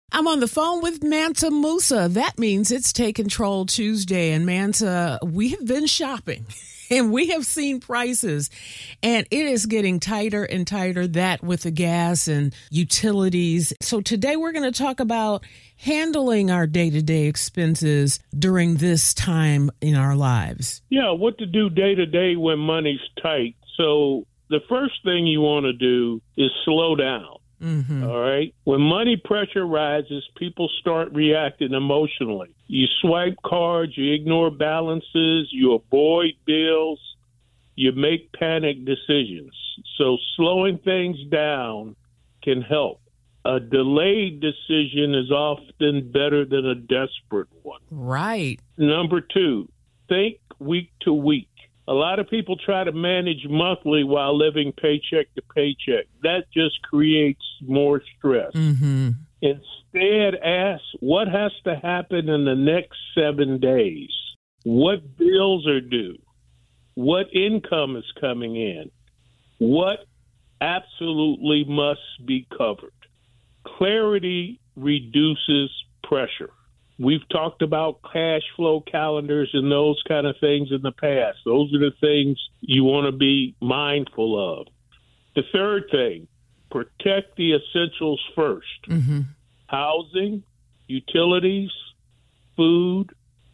I'm on the phone with Mansa Musa. That means it's Take Control Tuesday. And Mansa, we have been shopping and we have seen prices and it is getting tighter and tighter, that with the gas and utilities. So today we're going to talk about handling our day-to-day expenses during this time in our lives. Yeah, what to do day-to-day when money's tight. So the first thing you want to do is slow down. Mm-hmm. All right. When money pressure rises, people start reacting emotionally. You swipe cards, you ignore balances, you avoid bills, you make panic decisions. So slowing things down can help. A delayed decision is often better than a desperate one. Right. Number two, think week to week. A lot of people try to manage monthly while living paycheck to paycheck. That just creates more stress. Mm-hmm. Instead, ask what has to happen in the next 7 days. What bills are due? What income is coming in? What absolutely must be covered? Clarity reduces pressure. We've talked about cash flow calendars and those kind of things in the past. Those are the things you want to be mindful of. The third thing, protect the essentials first. Mm-hmm. Housing, utilities, food,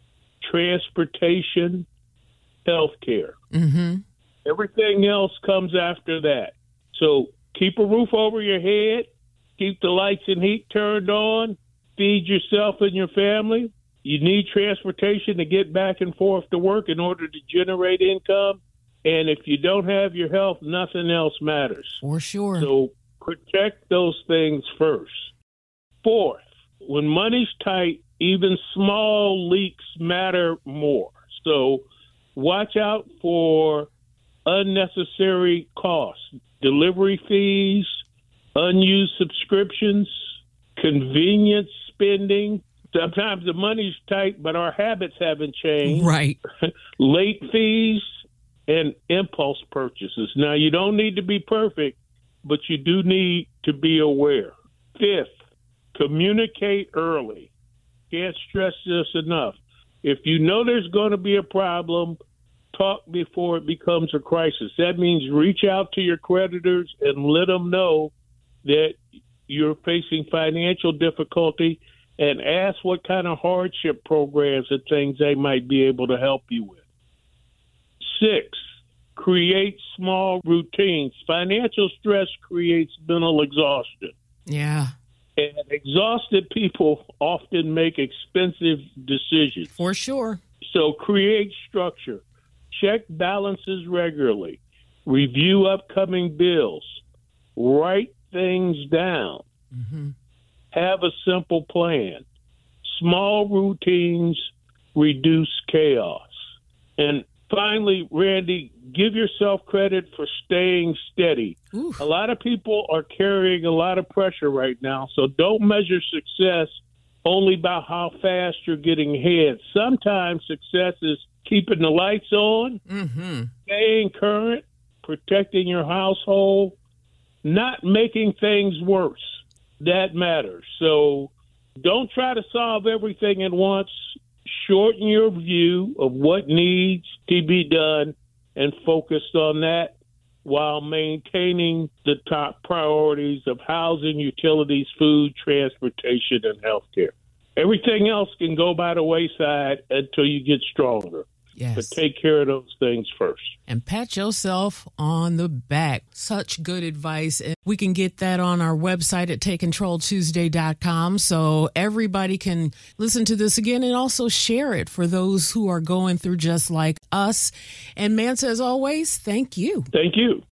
transportation, healthcare. Mm-hmm. Everything else comes after that. So keep a roof over your head, keep the lights and heat turned on, feed yourself and your family. You need transportation to get back and forth to work in order to generate income. And if you don't have your health, nothing else matters. For sure. So protect those things first. Fourth, when money's tight, even small leaks matter more. So watch out for unnecessary costs, delivery fees, unused subscriptions, convenience spending. Sometimes the money's tight, but our habits haven't changed. Right. Late fees and impulse purchases. Now, you don't need to be perfect, but you do need to be aware. Fifth, communicate early. Can't stress this enough. If you know there's going to be a problem, talk before it becomes a crisis. That means reach out to your creditors and let them know that you're facing financial difficulty and ask what kind of hardship programs and things they might be able to help you with. 6, create small routines. Financial stress creates mental exhaustion. Yeah. And exhausted people often make expensive decisions. For sure. So create structure. Check balances regularly. Review upcoming bills. Write things down. Mm-hmm. Have a simple plan. Small routines reduce chaos. And finally, Randy, give yourself credit for staying steady. Oof. A lot of people are carrying a lot of pressure right now, so don't measure success only by how fast you're getting ahead. Sometimes success is keeping the lights on, mm-hmm. staying current, protecting your household, not making things worse. That matters. So don't try to solve everything at once. Shorten your view of what needs to be done and focus on that while maintaining the top priorities of housing, utilities, food, transportation, and healthcare. Everything else can go by the wayside until you get stronger. Yes. But take care of those things first. And pat yourself on the back. Such good advice. And we can get that on our website at TakeControlTuesday.com so everybody can listen to this again and also share it for those who are going through just like us. And Mansa, as always, thank you. Thank you.